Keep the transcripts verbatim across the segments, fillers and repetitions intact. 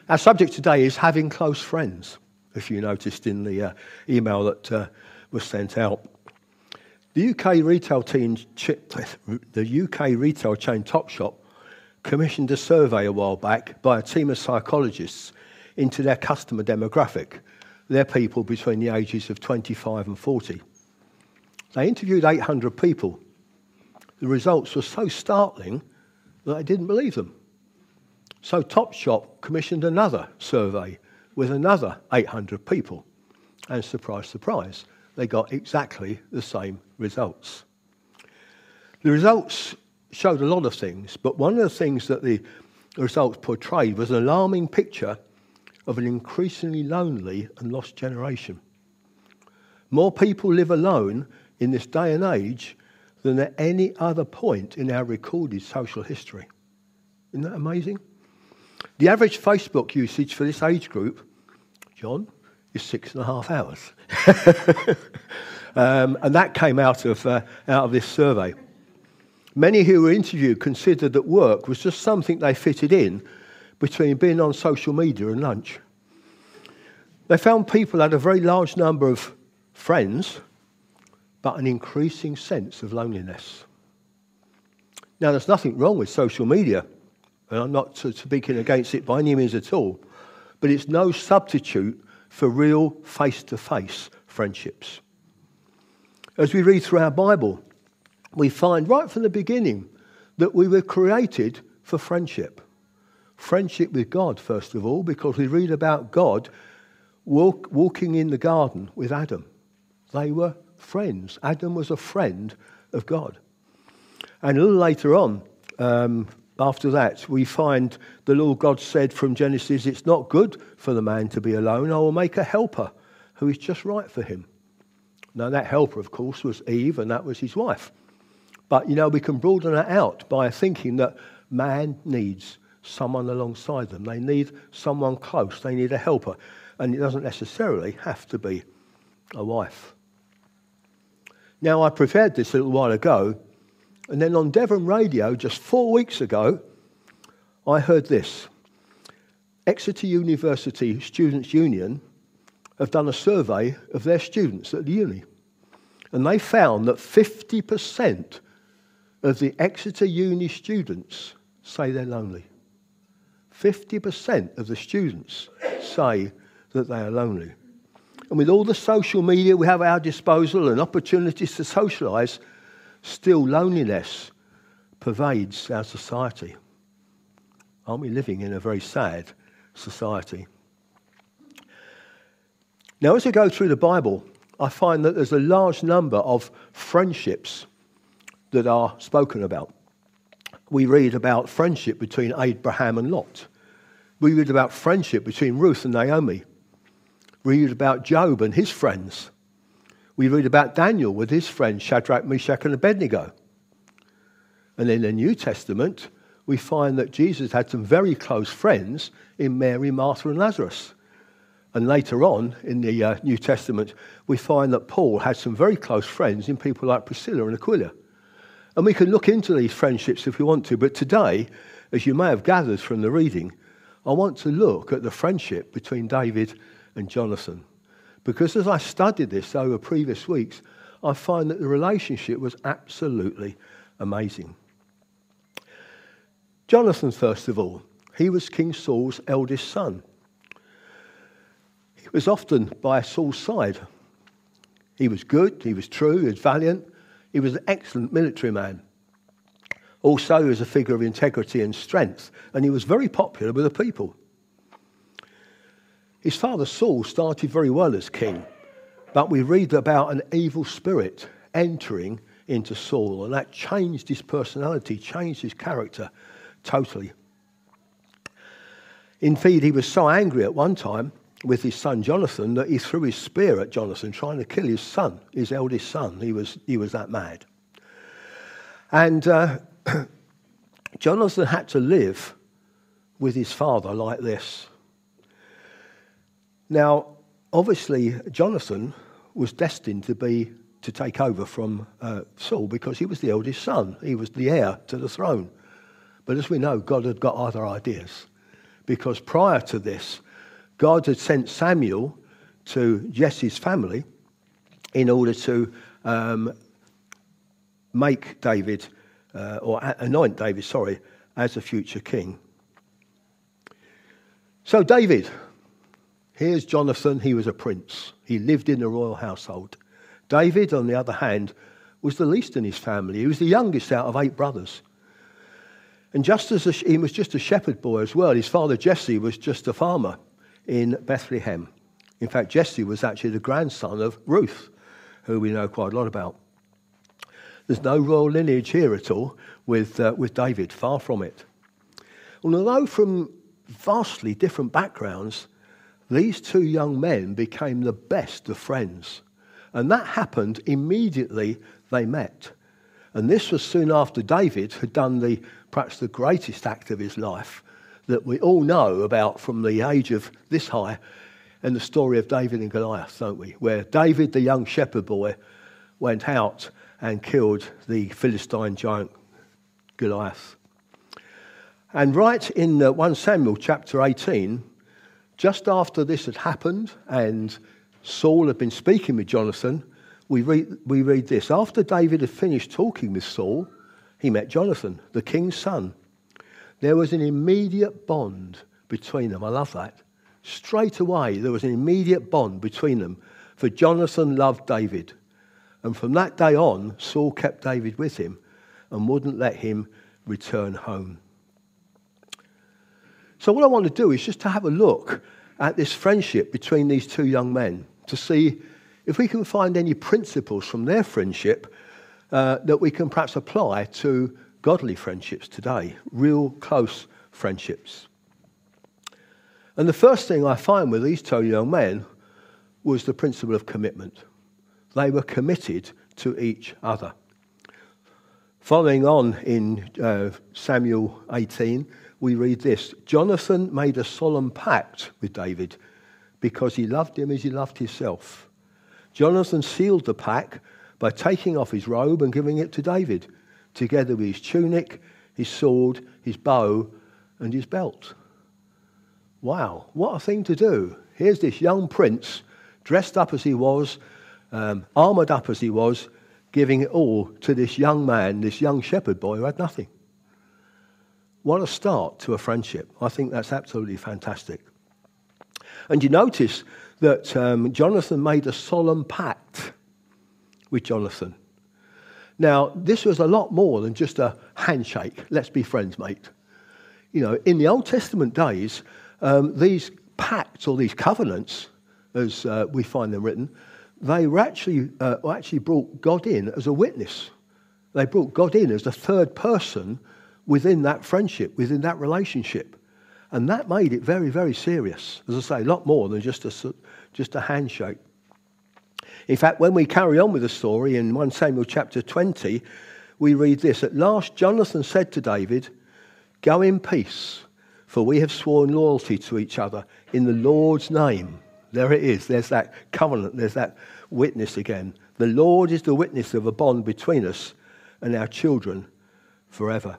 Our subject today is having close friends, if you noticed in the uh, email that uh, was sent out. The U K retail team, the U K retail chain Topshop commissioned a survey a while back by a team of psychologists into their customer demographic. They're people between the ages of twenty-five and forty. They interviewed eight hundred people. The results were so startling that they didn't believe them. So Topshop commissioned another survey with another eight hundred people. And surprise, surprise, they got exactly the same results. The results showed a lot of things, but one of the things that the results portrayed was an alarming picture of an increasingly lonely and lost generation. More people live alone in this day and age than at any other point in our recorded social history. Isn't that amazing? The average Facebook usage for this age group, John, is six and a half hours. um, and that came out of, uh, out of this survey. Many who were interviewed considered that work was just something they fitted in between being on social media and lunch. They found people had a very large number of friends, but an increasing sense of loneliness. Now, there's nothing wrong with social media, and I'm not speaking against it by any means at all, but it's no substitute for real face-to-face friendships. As we read through our Bible, we find right from the beginning that we were created for friendship. Friendship with God, first of all, because we read about God walk, walking in the garden with Adam. They were friends. Adam was a friend of God. And a little later on, um, after that, we find the Lord God said from Genesis, it's not good for the man to be alone. I will make a helper who is just right for him. Now, that helper, of course, was Eve, and that was his wife. But, you know, we can broaden that out by thinking that man needs someone alongside them. They need someone close. They need a helper. And it doesn't necessarily have to be a wife. Now, I prepared this a little while ago, and then on Devon Radio, just four weeks ago, I heard this. Exeter University Students' Union have done a survey of their students at the uni, and they found that fifty percent of the Exeter Uni students say they're lonely. fifty percent of the students say that they are lonely. And with all the social media we have at our disposal and opportunities to socialise, still loneliness pervades our society. Aren't we living in a very sad society? Now, as I go through the Bible, I find that there's a large number of friendships that are spoken about. We read about friendship between Abraham and Lot. We read about friendship between Ruth and Naomi. We read about Job and his friends. We read about Daniel with his friends Shadrach, Meshach, and Abednego. And in the New Testament, we find that Jesus had some very close friends in Mary, Martha, and Lazarus. And later on in the uh, New Testament, we find that Paul had some very close friends in people like Priscilla and Aquila. And we can look into these friendships if we want to, but today, as you may have gathered from the reading, I want to look at the friendship between David and Jonathan. Because as I studied this over previous weeks, I find that the relationship was absolutely amazing. Jonathan, first of all, he was King Saul's eldest son. He was often by Saul's side. He was good, he was true, he was valiant, he was an excellent military man. Also, he was a figure of integrity and strength, and he was very popular with the people. His father Saul started very well as king, but we read about an evil spirit entering into Saul, and that changed his personality, changed his character totally. Indeed, he was so angry at one time with his son Jonathan that he threw his spear at Jonathan, trying to kill his son, his eldest son. He was, he was that mad. And uh, Jonathan had to live with his father like this. Now, obviously, Jonathan was destined to be to take over from uh, Saul because he was the eldest son. He was the heir to the throne. But as we know, God had got other ideas. because prior to this, God had sent Samuel to Jesse's family in order to um, make David, uh, or anoint David, sorry, as a future king. So David, here's Jonathan. He was a prince. He lived in the royal household. David, on the other hand, was the least in his family. He was the youngest out of eight brothers. And just as a, he was just a shepherd boy as well, his father Jesse was just a farmer in Bethlehem. In fact, Jesse was actually the grandson of Ruth, who we know quite a lot about. There's no royal lineage here at all with, uh, with David, far from it. And although from vastly different backgrounds, these two young men became the best of friends. And that happened immediately they met. And this was soon after David had done the perhaps the greatest act of his life that we all know about from the age of this high, and the story of David and Goliath, don't we? Where David, the young shepherd boy, went out and killed the Philistine giant Goliath. And right in uh, First Samuel chapter eighteen, just after this had happened and Saul had been speaking with Jonathan, we read, we read this. After David had finished talking with Saul, he met Jonathan, the king's son. There was an immediate bond between them. I love that. Straight away, there was an immediate bond between them, for Jonathan loved David. And from that day on, Saul kept David with him and wouldn't let him return home. So what I want to do is just to have a look at this friendship between these two young men to see if we can find any principles from their friendship uh, that we can perhaps apply to godly friendships today, real close friendships. And the first thing I find with these two young men was the principle of commitment. They were committed to each other. Following on in uh, Samuel eighteen, we read this. Jonathan made a solemn pact with David because he loved him as he loved himself. Jonathan sealed the pact by taking off his robe and giving it to David, together with his tunic, his sword, his bow, and his belt. Wow, what a thing to do. Here's this young prince, dressed up as he was, um, armoured up as he was, giving it all to this young man, this young shepherd boy who had nothing. What a start to a friendship. I think that's absolutely fantastic. And you notice that um, Jonathan made a solemn pact with Jonathan. Now, this was a lot more than just a handshake. Let's be friends, mate. You know, in the Old Testament days, um, these pacts or these covenants, as uh, we find them written, they were actually, uh, actually brought God in as a witness. They brought God in as the third person within that friendship, within that relationship. And that made it very, very serious. As I say, a lot more than just a, just a handshake. In fact, when we carry on with the story in First Samuel chapter twenty, we read this. At last, Jonathan said to David, "Go in peace, for we have sworn loyalty to each other in the Lord's name." There it is. There's that covenant. There's that witness again. The Lord is the witness of a bond between us and our children forever.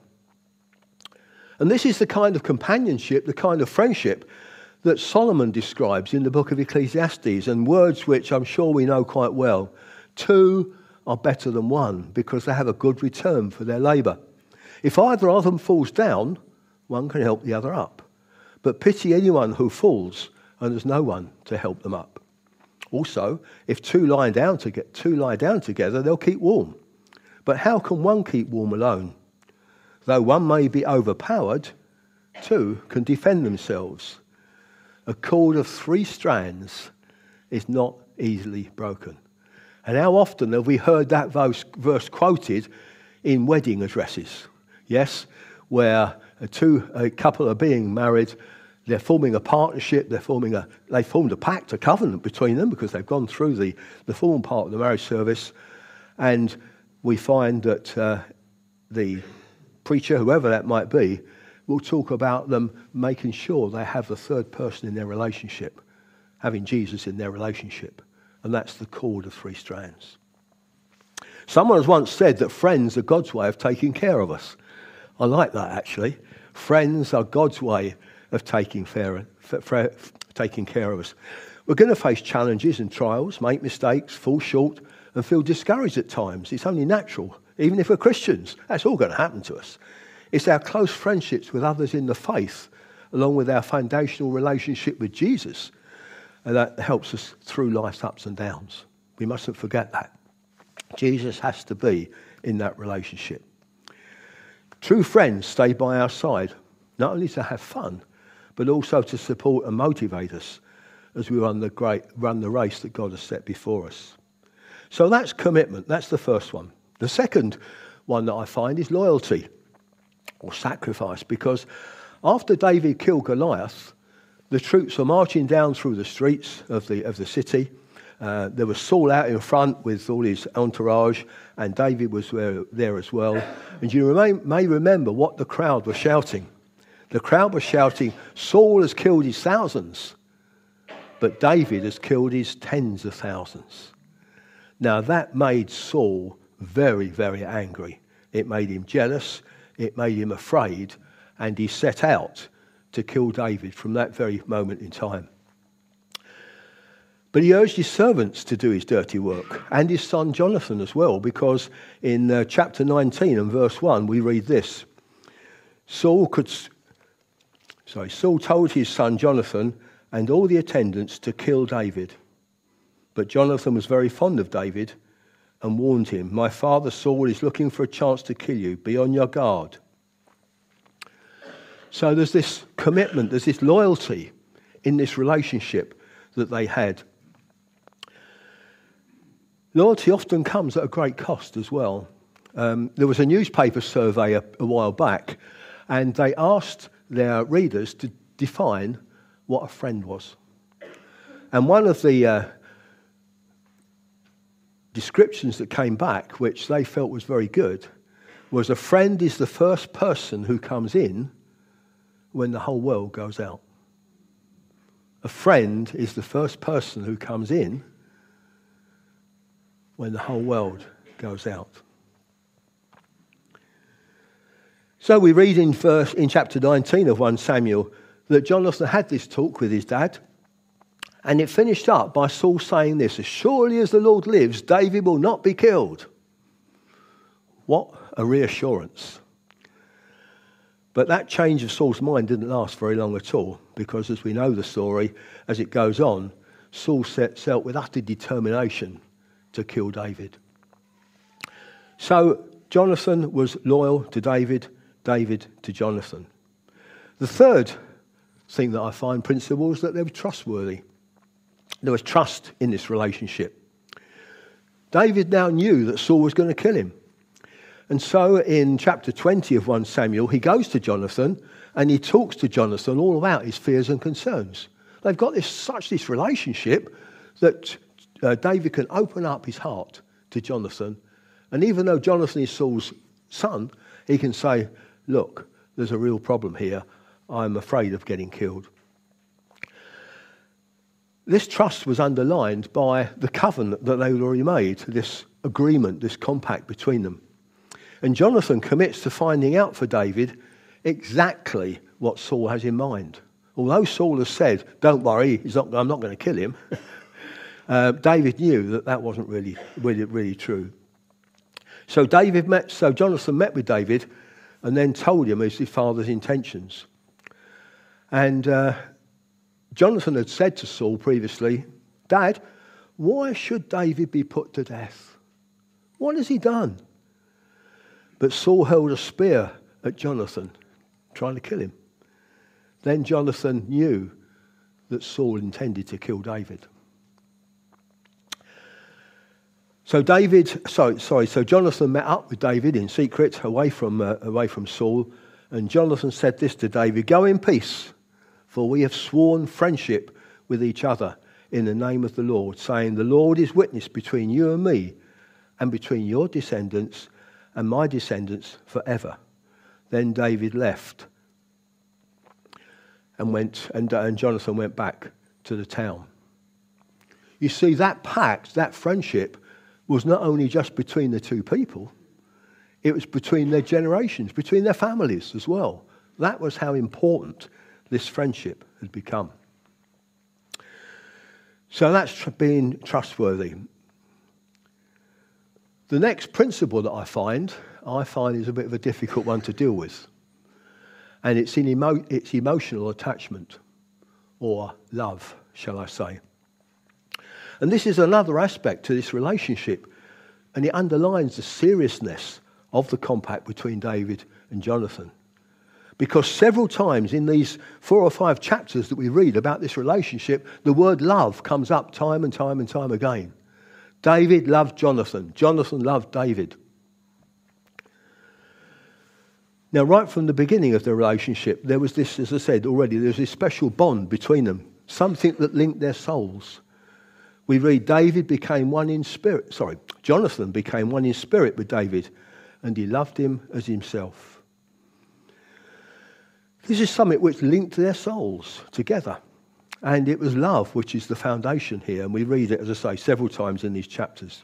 And this is the kind of companionship, the kind of friendship that Solomon describes in the book of Ecclesiastes, and words which I'm sure we know quite well. Two are better than one because they have a good return for their labour. If either of them falls down, one can help the other up. But pity anyone who falls and there's no one to help them up. Also, if two lie down to get two lie down together, they'll keep warm. But how can one keep warm alone? Though one may be overpowered, two can defend themselves. A cord of three strands is not easily broken. And how often have we heard that verse, verse quoted in wedding addresses? Yes, where a two a couple are being married, they're forming a partnership, they're forming a they formed a pact, a covenant between them because they've gone through the, the formal part of the marriage service, and we find that uh, the preacher, whoever that might be, will talk about them making sure they have the third person in their relationship, having Jesus in their relationship. And that's the cord of three strands. Someone has once said that friends are God's way of taking care of us. I like that, actually. Friends are God's way of taking, fair, fair, taking care of us. We're going to face challenges and trials, make mistakes, fall short, and feel discouraged at times. It's only natural, even if we're Christians. That's all going to happen to us. It's our close friendships with others in the faith, along with our foundational relationship with Jesus, and that helps us through life's ups and downs. We mustn't forget that. Jesus has to be in that relationship. True friends stay by our side, not only to have fun, but also to support and motivate us as we run the great run the race that God has set before us. So that's commitment. That's the first one. The second one that I find is loyalty or sacrifice, because after David killed Goliath, the troops were marching down through the streets of the of the city. Uh, there was Saul out in front with all his entourage, and David was there, there as well. And you remain, may remember what the crowd was shouting. The crowd was shouting, "Saul has killed his thousands, but David has killed his tens of thousands." Now that made Saul very, very angry. It made him jealous. It made him afraid. And he set out to kill David from that very moment in time. But he urged his servants to do his dirty work, and his son Jonathan as well, because in uh, chapter nineteen and verse one, we read this. Saul could, sorry, Saul told his son Jonathan and all the attendants to kill David. But Jonathan was very fond of David and warned him, "My father Saul is looking for a chance to kill you. Be on your guard." So there's this commitment, there's this loyalty in this relationship that they had. Loyalty often comes at a great cost as well. Um, there was a newspaper survey a, a while back, and they asked their readers to define what a friend was. And one of the uh, descriptions that came back, which they felt was very good, was a friend is the first person who comes in when the whole world goes out. A friend is the first person who comes in when the whole world goes out. So we read in verse in chapter nineteen of First Samuel that Jonathan had this talk with his dad, and it finished up by Saul saying this, "As surely as the Lord lives, David will not be killed." What a reassurance. But that change of Saul's mind didn't last very long at all, because as we know the story, as it goes on, Saul sets out with utter determination to kill David. So Jonathan was loyal to David, David to Jonathan. The third thing that I find principle is that they were trustworthy. There was trust in this relationship. David now knew that Saul was going to kill him. And so in chapter twenty of First Samuel, he goes to Jonathan and he talks to Jonathan all about his fears and concerns. They've got this such this relationship that uh, David can open up his heart to Jonathan. And even though Jonathan is Saul's son, he can say, "Look, there's a real problem here. I'm afraid of getting killed." This trust was underlined by the covenant that they had already made, this agreement, this compact between them. And Jonathan commits to finding out for David exactly what Saul has in mind. Although Saul has said, "Don't worry, he's not, I'm not going to kill him," uh, David knew that that wasn't really, really, really true. So David met. So Jonathan met with David, and then told him his father's intentions. And uh, Jonathan had said to Saul previously, "Dad, why should David be put to death? What has he done?" But Saul held a spear at Jonathan, trying to kill him. Then Jonathan knew that Saul intended to kill David. So David, sorry, sorry. So Jonathan met up with David in secret, away from uh, away from Saul, and Jonathan said this to David: "Go in peace, for we have sworn friendship with each other in the name of the Lord, saying, 'The Lord is witness between you and me, and between your descendants and my descendants forever.'" Then David left and went, and, uh, and Jonathan went back to the town. You see, that pact, that friendship, was not only just between the two people, it was between their generations, between their families as well. That was how important this friendship had become. So that's tr- being trustworthy. The next principle that I find, I find is a bit of a difficult one to deal with. And it's in emo- it's emotional attachment, or love, shall I say. And this is another aspect to this relationship, and it underlines the seriousness of the compact between David and Jonathan. Because several times in these four or five chapters that we read about this relationship, the word love comes up time and time and time again. David loved Jonathan. Jonathan loved David. Now, right from the beginning of the relationship, there was this, as I said already, there was this special bond between them, something that linked their souls. We read David became one in spirit, sorry, Jonathan became one in spirit with David, and he loved him as himself. This is something which linked their souls together. And it was love which is the foundation here. And we read it, as I say, several times in these chapters.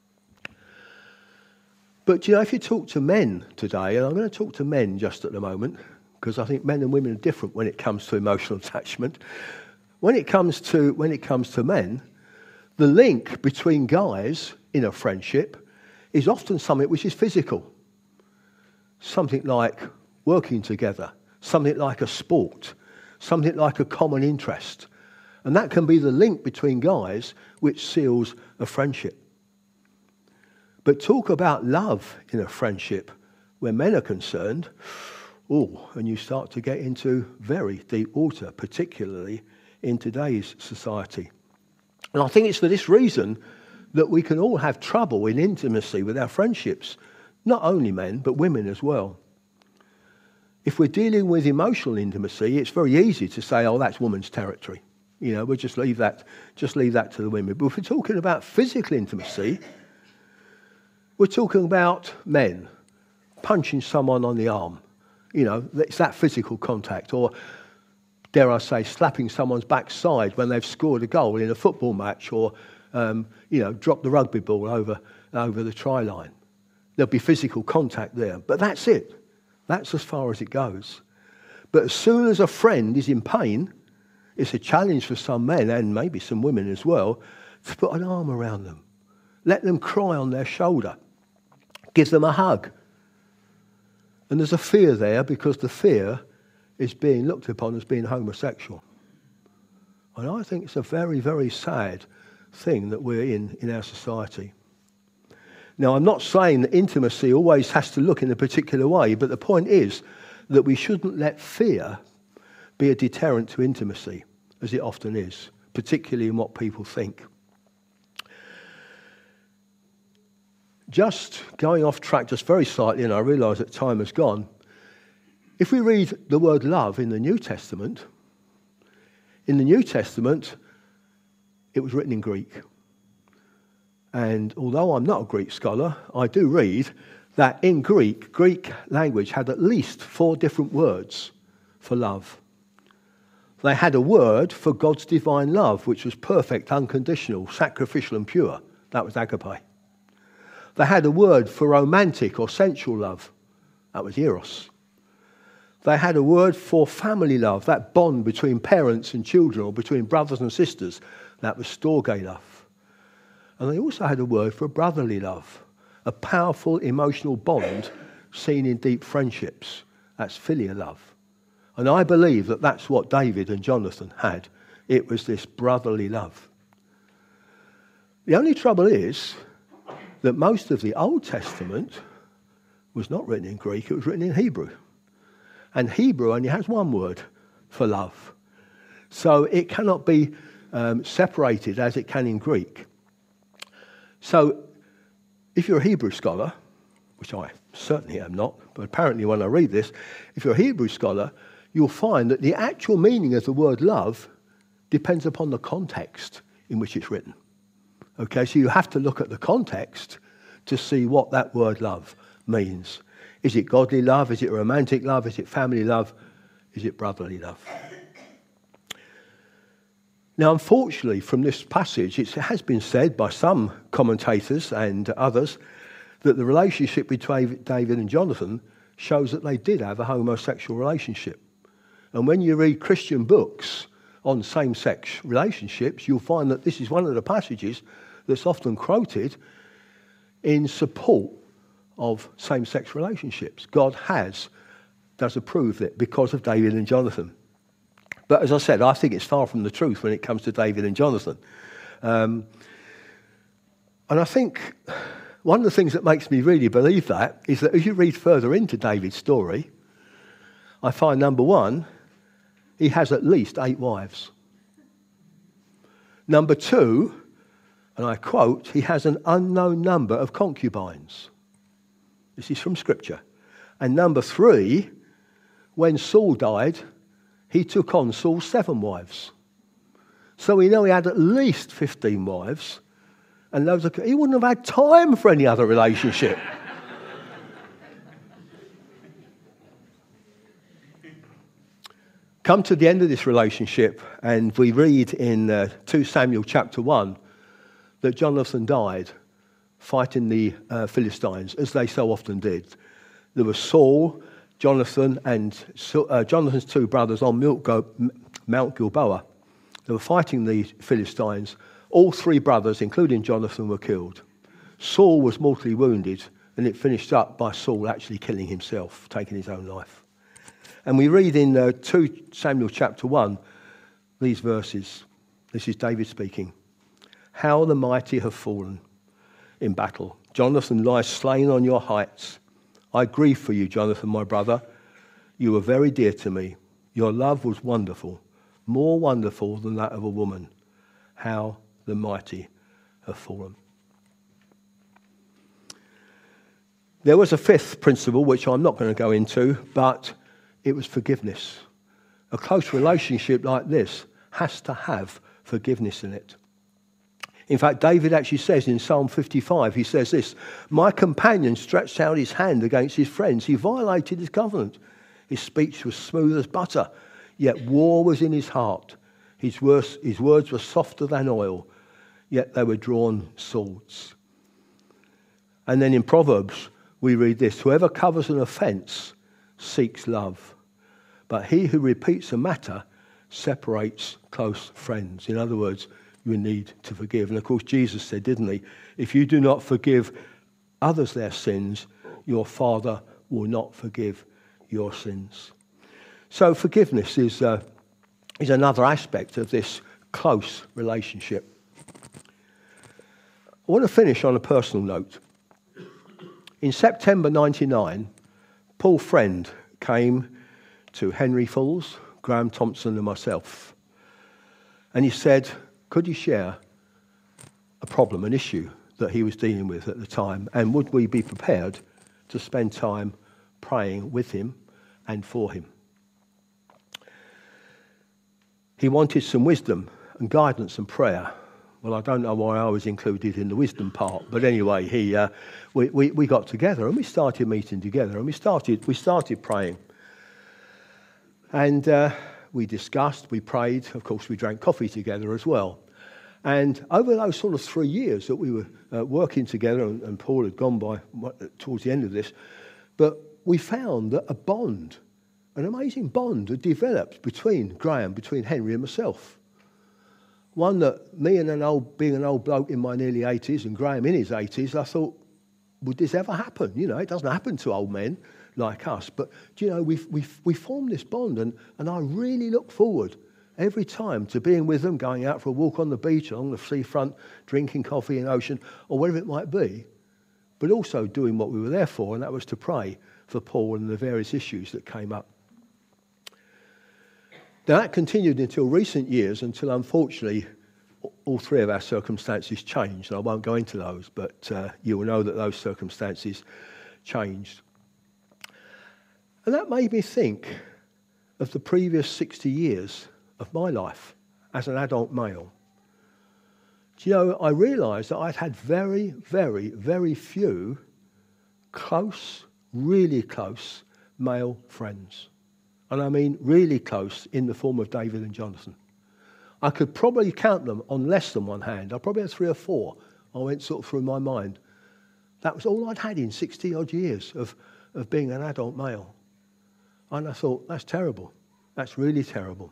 But, you know, if you talk to men today, and I'm going to talk to men just at the moment, because I think men and women are different when it comes to emotional attachment. When it comes to, when it comes to men, the link between guys in a friendship is often something which is physical. Something like working together. Something like a sport, something like a common interest. And that can be the link between guys which seals a friendship. But talk about love in a friendship where men are concerned, oh, and you start to get into very deep water, particularly in today's society. And I think it's for this reason that we can all have trouble in intimacy with our friendships, not only men, but women as well. If we're dealing with emotional intimacy, it's very easy to say, oh, that's woman's territory. You know, we'll just leave that, just leave that to the women. But if we're talking about physical intimacy, we're talking about men punching someone on the arm. You know, it's that physical contact. Or, dare I say, slapping someone's backside when they've scored a goal in a football match, or, um, you know, drop the rugby ball over, over the try line. There'll be physical contact there. But that's it. That's as far as it goes. But as soon as a friend is in pain, it's a challenge for some men, and maybe some women as well, to put an arm around them. Let them cry on their shoulder. Give them a hug. And there's a fear there, because the fear is being looked upon as being homosexual. And I think it's a very, very sad thing that we're in in our society. Now, I'm not saying that intimacy always has to look in a particular way, but the point is that we shouldn't let fear be a deterrent to intimacy, as it often is, particularly in what people think. Just going off track just very slightly, and I realise that time has gone, if we read the word love in the New Testament, in the New Testament, it was written in Greek. And although I'm not a Greek scholar, I do read that in Greek, Greek language had at least four different words for love. They had a word for God's divine love, which was perfect, unconditional, sacrificial and pure. That was agape. They had a word for romantic or sensual love. That was eros. They had a word for family love, that bond between parents and children or between brothers and sisters. That was storge love. And they also had a word for brotherly love, a powerful emotional bond seen in deep friendships. That's filial love. And I believe that that's what David and Jonathan had. It was this brotherly love. The only trouble is that most of the Old Testament was not written in Greek, it was written in Hebrew. And Hebrew only has one word for love. So it cannot be um, separated as it can in Greek. So, if you're a Hebrew scholar, which I certainly am not, but apparently when I read this, if you're a Hebrew scholar, you'll find that the actual meaning of the word love depends upon the context in which it's written. Okay, so you have to look at the context to see what that word love means. Is it godly love? Is it romantic love? Is it family love? Is it brotherly love? Now, unfortunately, from this passage, it has been said by some commentators and others that the relationship between David and Jonathan shows that they did have a homosexual relationship. And when you read Christian books on same-sex relationships, you'll find that this is one of the passages that's often quoted in support of same-sex relationships. God has, does approve it because of David and Jonathan. But as I said, I think it's far from the truth when it comes to David and Jonathan. Um, and I think one of the things that makes me really believe that is that as you read further into David's story, I find, number one, he has at least eight wives. Number two, and I quote, he has an unknown number of concubines. This is from Scripture. And number three, when Saul died, he took on Saul's seven wives. So we know he had at least fifteen wives, and loads of, he wouldn't have had time for any other relationship. Come to the end of this relationship, and we read in uh, Second Samuel chapter one that Jonathan died fighting the uh, Philistines, as they so often did. There was Saul, Jonathan, and uh, Jonathan's two brothers on Mount Gilboa. They were fighting the Philistines. All three brothers, including Jonathan, were killed. Saul was mortally wounded, and it finished up by Saul actually killing himself, taking his own life. And we read in uh, Second Samuel chapter one these verses. This is David speaking. How the mighty have fallen in battle. Jonathan lies slain on your heights. I grieve for you, Jonathan, my brother. You were very dear to me. Your love was wonderful, more wonderful than that of a woman. How the mighty have fallen. There was a fifth principle, which I'm not going to go into, but it was forgiveness. A close relationship like this has to have forgiveness in it. In fact, David actually says in Psalm fifty-five, he says this, my companion stretched out his hand against his friends. He violated his covenant. His speech was smooth as butter, yet war was in his heart. His words, his words were softer than oil, yet they were drawn swords. And then in Proverbs, we read this, whoever covers an offence seeks love, but he who repeats a matter separates close friends. In other words, you need to forgive. And of course, Jesus said, didn't he? If you do not forgive others their sins, your Father will not forgive your sins. So forgiveness is, uh, is another aspect of this close relationship. I want to finish on a personal note. In September ninety-nine, Paul Friend came to Henry Falls, Graham Thompson and myself. And he said, could he share a problem, an issue that he was dealing with at the time? And would we be prepared to spend time praying with him and for him? He wanted some wisdom and guidance and prayer. Well, I don't know why I was included in the wisdom part, but anyway, he, uh, we, we, we got together and we started meeting together and we started, we started praying. And uh, we discussed, we prayed, of course we drank coffee together as well. And over those sort of three years that we were uh, working together, and, and Paul had gone by towards the end of this, but we found that a bond, an amazing bond had developed between Graham, between Henry and myself. One that me and an old, being an old bloke in my nearly eighties and Graham in his eighties, I thought, would this ever happen? You know, it doesn't happen to old men like us. But, do you know, we we we formed this bond, and, and I really look forward every time to being with them, going out for a walk on the beach, along the seafront, drinking coffee in the ocean, or whatever it might be, but also doing what we were there for, and that was to pray for Paul and the various issues that came up. Now, that continued until recent years, until unfortunately all three of our circumstances changed. And I won't go into those, but uh, you will know that those circumstances changed. And that made me think of the previous sixty years of my life as an adult male. Do you know, I realised that I'd had very, very, very few close, really close male friends. And I mean really close in the form of David and Jonathan. I could probably count them on less than one hand. I probably had three or four. I went sort of through my mind. That was all I'd had in sixty odd years of, of being an adult male. And I thought, that's terrible. That's really terrible.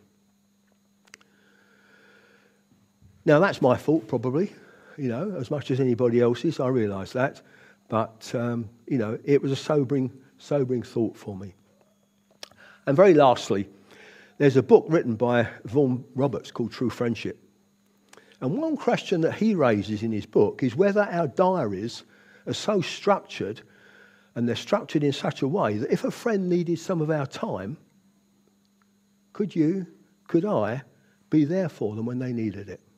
Now, that's my fault, probably, you know, as much as anybody else's. I realise that. But, um, you know, it was a sobering, sobering thought for me. And very lastly, there's a book written by Vaughan Roberts called True Friendship. And one question that he raises in his book is whether our diaries are so structured, and they're structured in such a way that if a friend needed some of our time, could you, could I, be there for them when they needed it?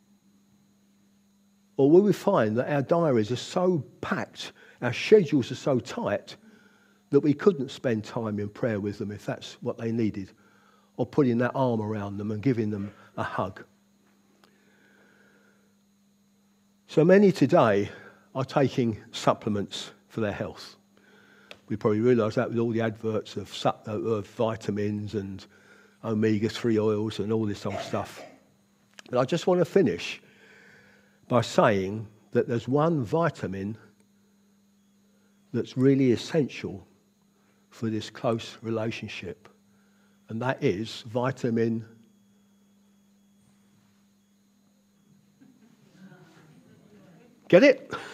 Or will we find that our diaries are so packed, our schedules are so tight, that we couldn't spend time in prayer with them if that's what they needed, or putting that arm around them and giving them a hug? So many today are taking supplements for their health. We probably realise that with all the adverts of, of vitamins and omega three oils and all this old stuff. But I just want to finish by saying that there's one vitamin that's really essential for this close relationship, and that is vitamin Get it?